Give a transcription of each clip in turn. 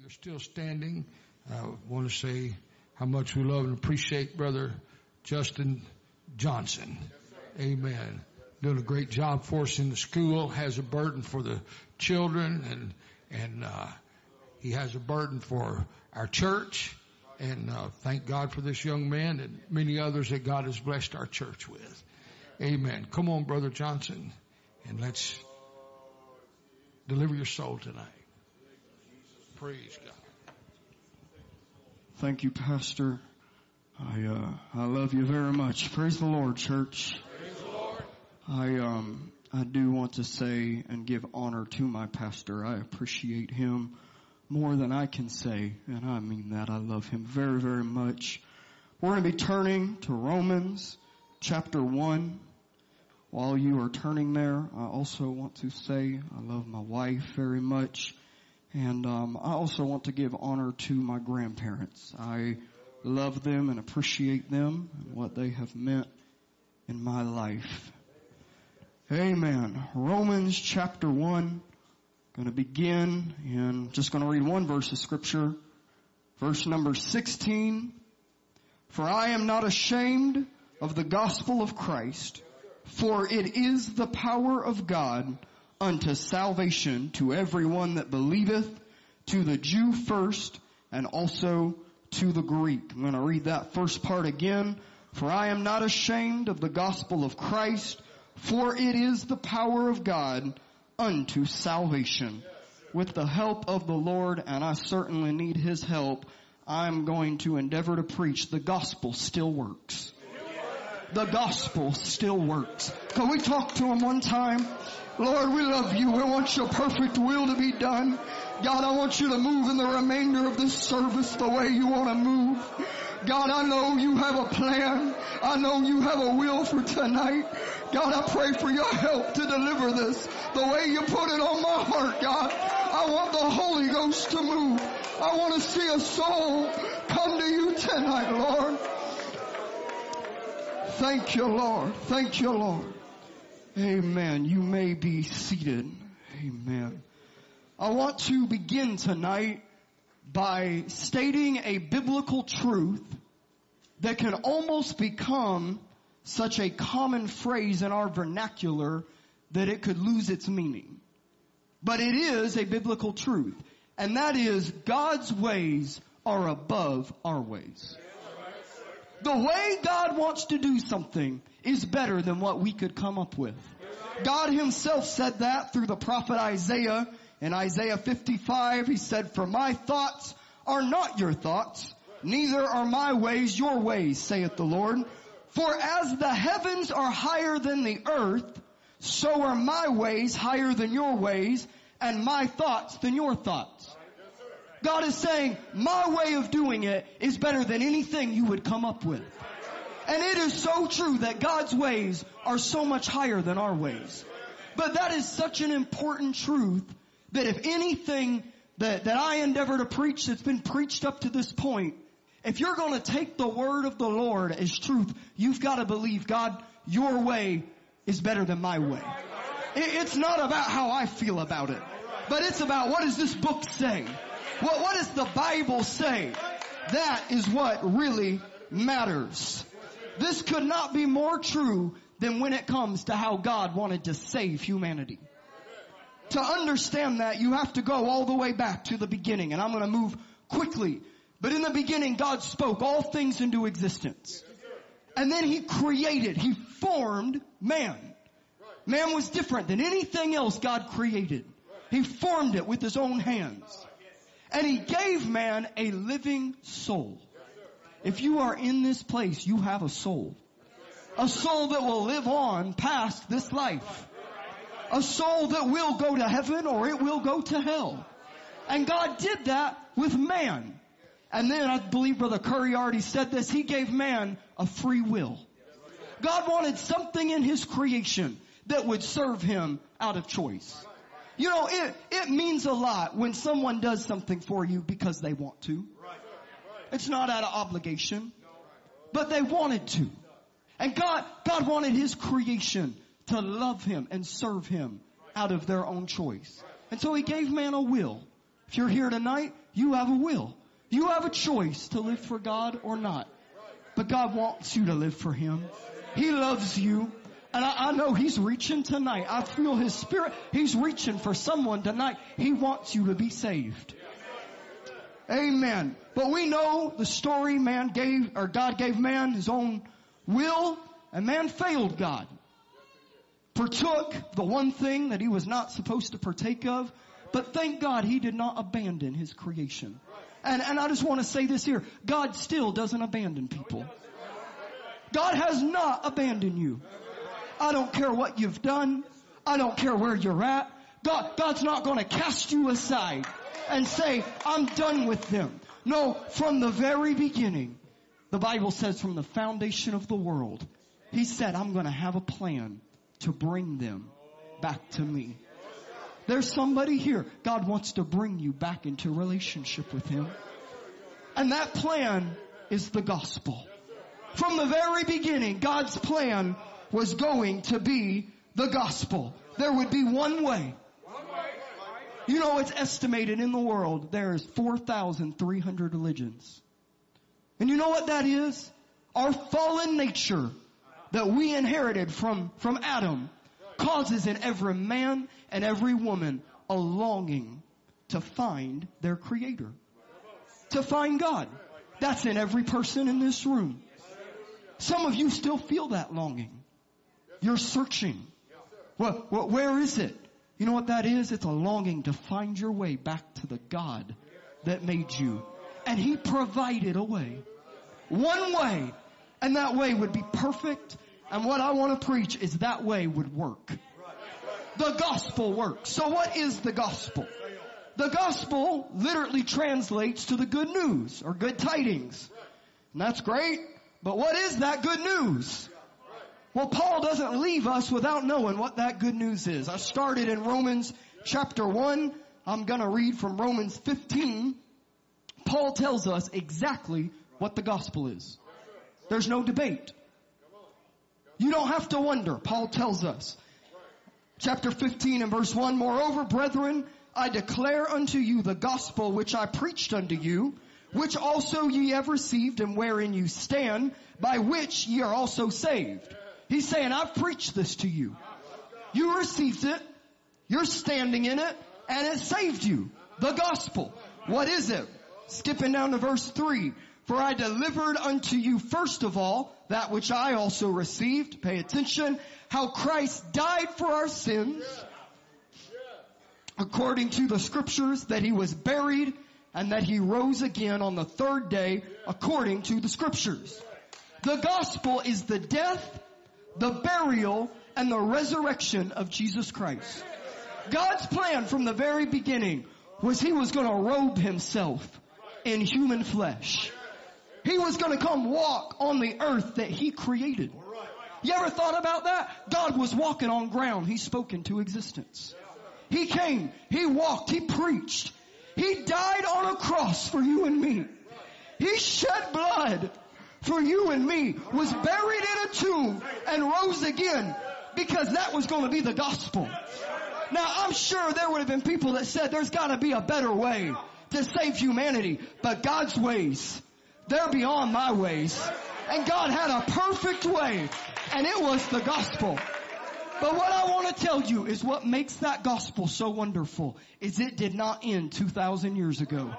you're still standing, I want to say how much we love and appreciate Brother Justin Johnson. Amen. Doing a great job for us in the school, has a burden for the children, and he has a burden for our church. And thank God for this young man and many others that God has blessed our church with. Amen. Come on, Brother Johnson, and let's deliver your soul tonight. Praise God. Thank you, Pastor. I love you very much. Praise the Lord, church. Praise the Lord. I do want to say and give honor to my pastor. I appreciate him more than I can say, and I mean that. I love him very, very much. We're going to be turning to Romans chapter 1. While you are turning there, I also want to say I love my wife very much. And I also want to give honor to my grandparents. I love them and appreciate them and what they have meant in my life. Amen. Romans chapter 1. Going to begin and just going to read one verse of scripture. Verse number 16. For I am not ashamed of the gospel of Christ, for it is the power of God unto salvation to everyone that believeth, to the Jew first, and also to the Greek. I'm going to read that first part again. For I am not ashamed of the gospel of Christ, for it is the power of God unto salvation. With the help of the Lord, and I certainly need His help, I'm going to endeavor to preach. The gospel still works. The gospel still works. Can we talk to Him one time? Lord, we love you. We want your perfect will to be done. God, I want you to move in the remainder of this service the way you want to move. God, I know you have a plan. I know you have a will for tonight. God, I pray for your help to deliver this the way you put it on my heart, God. I want the Holy Ghost to move. I want to see a soul come to you tonight, Lord. Thank you, Lord. Thank you, Lord. Amen. You may be seated. Amen. I want to begin tonight by stating a biblical truth that can almost become such a common phrase in our vernacular that it could lose its meaning. But it is a biblical truth. And that is, God's ways are above our ways. The way God wants to do something is better than what we could come up with. God Himself said that through the prophet Isaiah. In Isaiah 55, He said, for my thoughts are not your thoughts, neither are my ways your ways, saith the Lord. For as the heavens are higher than the earth, so are my ways higher than your ways, and my thoughts than your thoughts. God is saying, my way of doing it is better than anything you would come up with. And it is so true that God's ways are so much higher than our ways. But that is such an important truth that if anything that I endeavor to preach that's been preached up to this point, if you're going to take the word of the Lord as truth, you've got to believe, God, your way is better than my way. It's not about how I feel about it, but it's about what does this book say? What does the Bible say? That is what really matters. This could not be more true than when it comes to how God wanted to save humanity. To understand that, you have to go all the way back to the beginning, and I'm going to move quickly. But in the beginning, God spoke all things into existence. And then He created, He formed man. Man was different than anything else God created. He formed it with His own hands. And He gave man a living soul. If you are in this place, you have a soul. A soul that will live on past this life. A soul that will go to heaven or it will go to hell. And God did that with man. And then I believe Brother Curry already said this. He gave man a free will. God wanted something in His creation that would serve Him out of choice. You know, it means a lot when someone does something for you because they want to. It's not out of obligation, but they wanted to. And God wanted His creation to love Him and serve Him out of their own choice. And so He gave man a will. If you're here tonight, you have a will. You have a choice to live for God or not. But God wants you to live for Him. He loves you. And I know He's reaching tonight. I feel His Spirit. He's reaching for someone tonight. He wants you to be saved. Amen. But we know the story God gave man His own will, and man failed God. Partook the one thing that he was not supposed to partake of. But thank God He did not abandon His creation. And I just want to say this here. God still doesn't abandon people. God has not abandoned you. I don't care what you've done. I don't care where you're at. God's not going to cast you aside and say, I'm done with them. No, from the very beginning, the Bible says from the foundation of the world, He said, I'm going to have a plan to bring them back to me. There's somebody here. God wants to bring you back into relationship with Him. And that plan is the gospel. From the very beginning, God's plan was going to be the gospel. There would be one way. You know, it's estimated in the world there's 4,300 religions. And you know what that is? Our fallen nature that we inherited from Adam causes in every man and every woman a longing to find their Creator. To find God. That's in every person in this room. Some of you still feel that longing. You're searching. Well, where is it? You know what that is? It's a longing to find your way back to the God that made you. And He provided a way. One way. And that way would be perfect. And what I want to preach is that way would work. The gospel works. So what is the gospel? The gospel literally translates to the good news or good tidings. And that's great. But what is that good news? Well, Paul doesn't leave us without knowing what that good news is. I started in Romans chapter 1. I'm going to read from Romans 15. Paul tells us exactly what the gospel is. There's no debate. You don't have to wonder. Paul tells us. Chapter 15 and verse 1, Moreover, brethren, I declare unto you the gospel which I preached unto you, which also ye have received and wherein you stand, by which ye are also saved. He's saying, I've preached this to you. You received it. You're standing in it. And it saved you. The gospel. What is it? Skipping down to verse 3. For I delivered unto you first of all that which I also received. Pay attention. How Christ died for our sins. According to the scriptures, that He was buried and that He rose again on the third day according to the scriptures. The gospel is the death, the burial, and the resurrection of Jesus Christ. God's plan from the very beginning was He was going to robe Himself in human flesh. He was going to come walk on the earth that He created. You ever thought about that? God was walking on ground He spoke into existence. He came, He walked, He preached. He died on a cross for you and me. He shed blood for you and me, was buried in a tomb, and rose again, because that was going to be the gospel. Now, I'm sure there would have been people that said there's got to be a better way to save humanity. But God's ways, they're beyond my ways. And God had a perfect way, and it was the gospel. But what I want to tell you is what makes that gospel so wonderful is it did not end 2,000 years ago.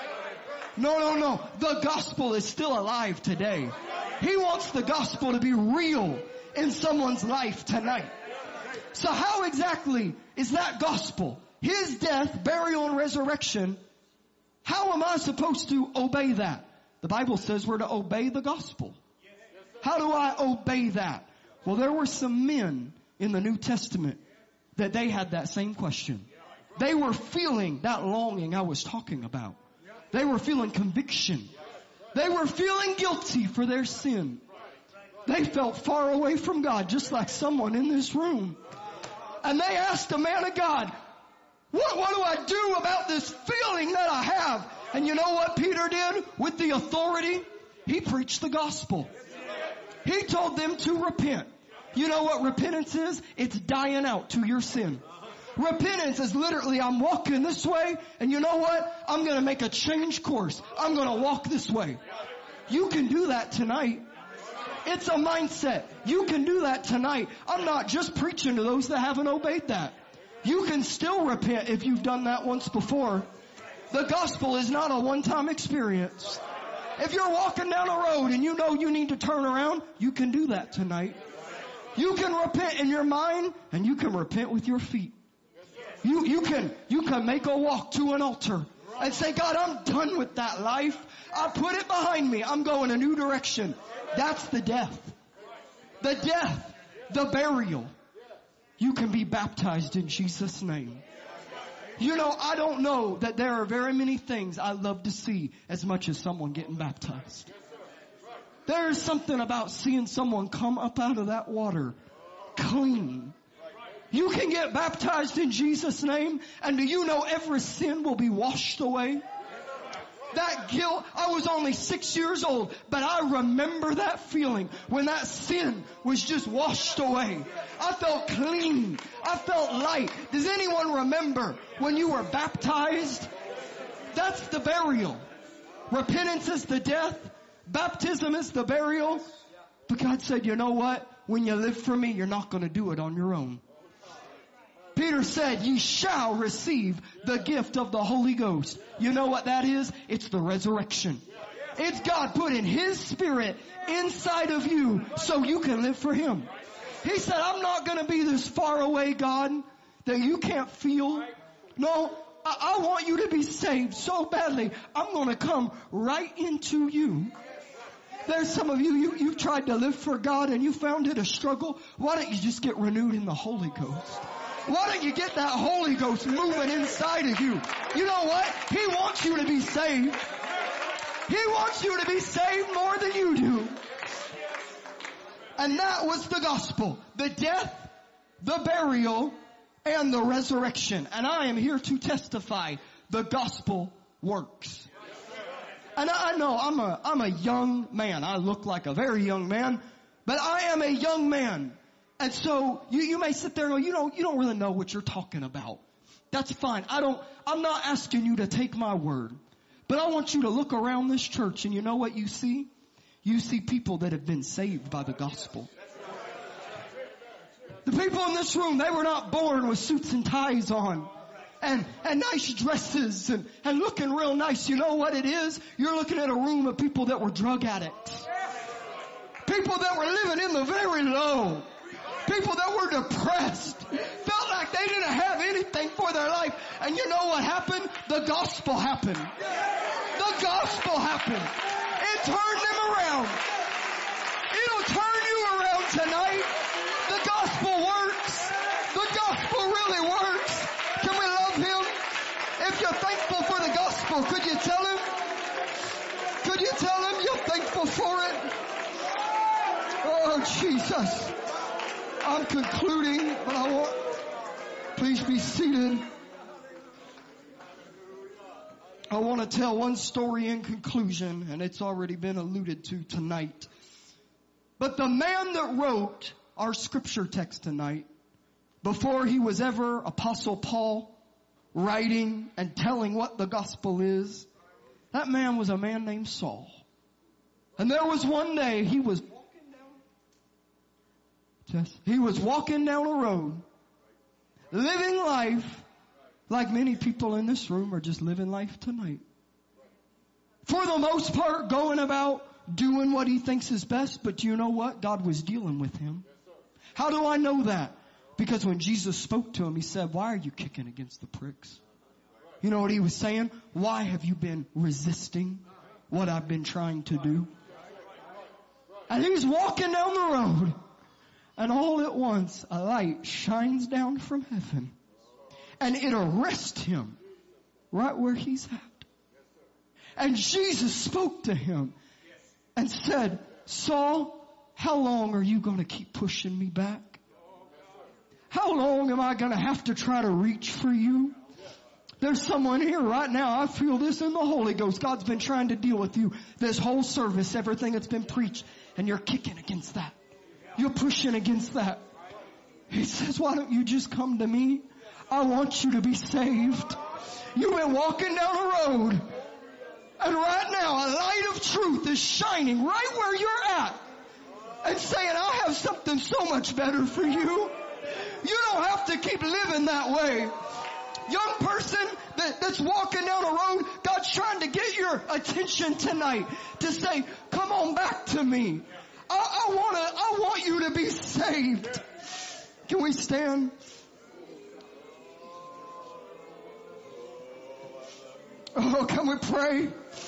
No. The gospel is still alive today. He wants the gospel to be real in someone's life tonight. So how exactly is that gospel? His death, burial, and resurrection. How am I supposed to obey that? The Bible says we're to obey the gospel. How do I obey that? Well, there were some men in the New Testament that they had that same question. They were feeling that longing I was talking about. They were feeling conviction. They were feeling guilty for their sin. They felt far away from God, just like someone in this room. And they asked the man of God, what do I do about this feeling that I have? And you know what Peter did with the authority? He preached the gospel. He told them to repent. You know what repentance is? It's dying out to your sin. Repentance is literally, I'm walking this way, and you know what? I'm going to make a change course. I'm going to walk this way. You can do that tonight. It's a mindset. You can do that tonight. I'm not just preaching to those that haven't obeyed that. You can still repent if you've done that once before. The gospel is not a one-time experience. If you're walking down a road and you know you need to turn around, you can do that tonight. You can repent in your mind, and you can repent with your feet. You can make a walk to an altar and say, God, I'm done with that life. I put it behind me. I'm going a new direction. That's the death. The death, the burial. You can be baptized in Jesus' name. You know, I don't know that there are very many things I love to see as much as someone getting baptized. There is something about seeing someone come up out of that water clean. You can get baptized in Jesus' name, and do you know every sin will be washed away? That guilt, I was only 6 years old, but I remember that feeling when that sin was just washed away. I felt clean. I felt light. Does anyone remember when you were baptized? That's the burial. Repentance is the death. Baptism is the burial. But God said, you know what? When you live for me, you're not going to do it on your own. Peter said, ye shall receive the gift of the Holy Ghost. You know what that is? It's the resurrection. It's God putting His Spirit inside of you so you can live for Him. He said, I'm not going to be this far away, God, that you can't feel. No, I want you to be saved so badly. I'm going to come right into you. There's some of you've tried to live for God and you found it a struggle. Why don't you just get renewed in the Holy Ghost? Why don't you get that Holy Ghost moving inside of you? You know what? He wants you to be saved. He wants you to be saved more than you do. And that was the gospel. The death, the burial, and the resurrection. And I am here to testify the gospel works. And I know I'm a young man. I look like a very young man, but I am a young man. And so you may sit there and go, you don't really know what you're talking about. That's fine. I'm not asking you to take my word, but I want you to look around this church and you know what you see? You see people that have been saved by the gospel. The people in this room, they were not born with suits and ties on and nice dresses and looking real nice. You know what it is? You're looking at a room of people that were drug addicts. People that were living in the very low. People that were depressed, felt like they didn't have anything for their life. And you know what happened? The gospel happened. The gospel happened. It turned them around. It'll turn you around tonight. The gospel works. The gospel really works. Can we love Him? If you're thankful for the gospel, could you tell Him? Could you tell Him you're thankful for it? Oh, Jesus. I'm concluding, but please be seated. I want to tell one story in conclusion, and it's already been alluded to tonight. But the man that wrote our scripture text tonight, before he was ever Apostle Paul, writing and telling what the gospel is, that man was a man named Saul. And there was one day he was walking down a road, living life like many people in this room are just living life tonight. For the most part, going about doing what he thinks is best, but you know what? God was dealing with him. How do I know that? Because when Jesus spoke to him, He said, why are you kicking against the pricks? You know what He was saying? Why have you been resisting what I've been trying to do? And he's walking down the road. And all at once, a light shines down from heaven. And it arrests him right where he's at. And Jesus spoke to him and said, Saul, how long are you going to keep pushing me back? How long am I going to have to try to reach for you? There's someone here right now. I feel this in the Holy Ghost. God's been trying to deal with you this whole service, everything that's been preached, and you're kicking against that. You're pushing against that. He says, why don't you just come to me? I want you to be saved. You've been walking down a road, and right now a light of truth is shining right where you're at and saying, I have something so much better for you. You don't have to keep living that way. Young person that's walking down a road, God's trying to get your attention tonight to say, come on back to me. I want you to be saved. Can we stand? Oh, can we pray?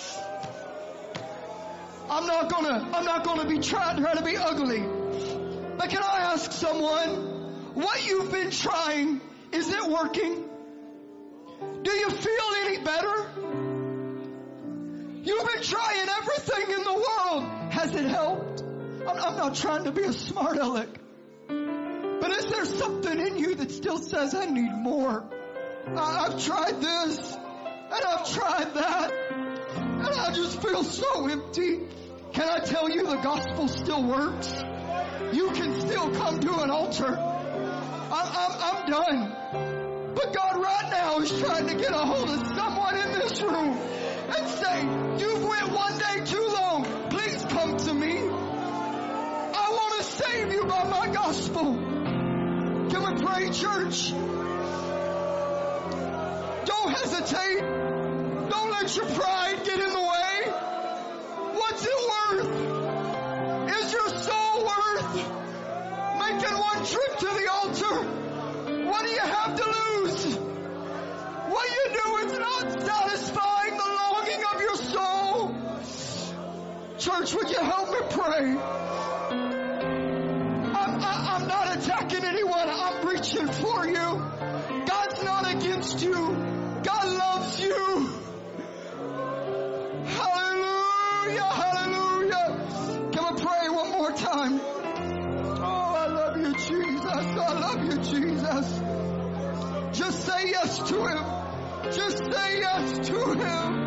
I'm not gonna be trying to be ugly. But can I ask someone, what you've been trying, is it working? Do you feel any better? You've been trying everything in the world. Has it helped? I'm not trying to be a smart aleck. But is there something in you that still says, I need more? I've tried this, and I've tried that, and I just feel so empty. Can I tell you the gospel still works? You can still come to an altar. I'm done. But God right now is trying to get a hold of someone in this room and say, you've went one day too long. Please come to me. I want to save you by my gospel. Can we pray, church? Don't hesitate. Don't let your pride get in the way. What's it worth? Is your soul worth making one trip to the altar? What do you have to lose? What you do is not satisfying the longing of your soul. Church, would you help me pray? I'm not attacking anyone. I'm reaching for you. God's not against you. God loves you. Hallelujah, hallelujah. Can we pray one more time? Oh, I love you, Jesus. I love you, Jesus. Just say yes to Him. Just say yes to Him.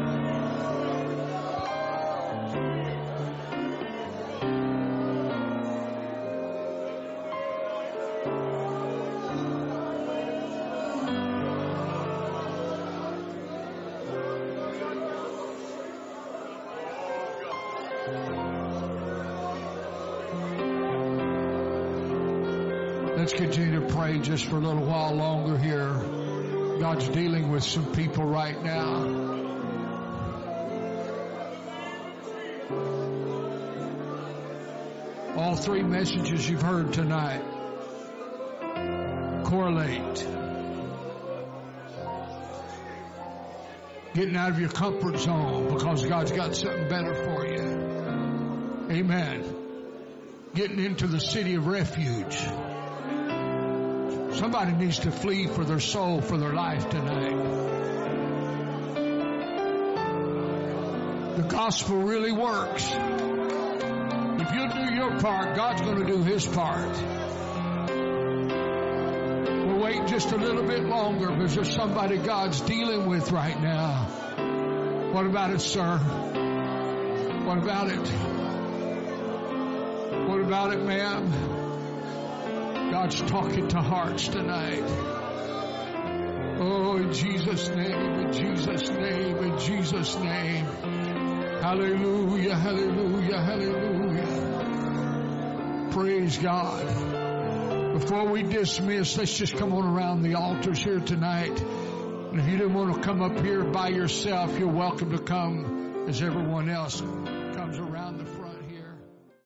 Let's continue to pray just for a little while longer here. God's dealing with some people right now. All three messages you've heard tonight correlate. Getting out of your comfort zone because God's got something better for you. Amen. Getting into the city of refuge. Somebody needs to flee for their soul, for their life tonight. The gospel really works. If you do your part, God's going to do His part. We'll wait just a little bit longer because there's somebody God's dealing with right now. What about it, sir? What about it? What about it, ma'am? God's talking to hearts tonight. Oh, in Jesus' name, in Jesus' name, in Jesus' name. Hallelujah, hallelujah, hallelujah. Praise God. Before we dismiss, let's just come on around the altars here tonight. And if you didn't want to come up here by yourself, you're welcome to come as everyone else comes around the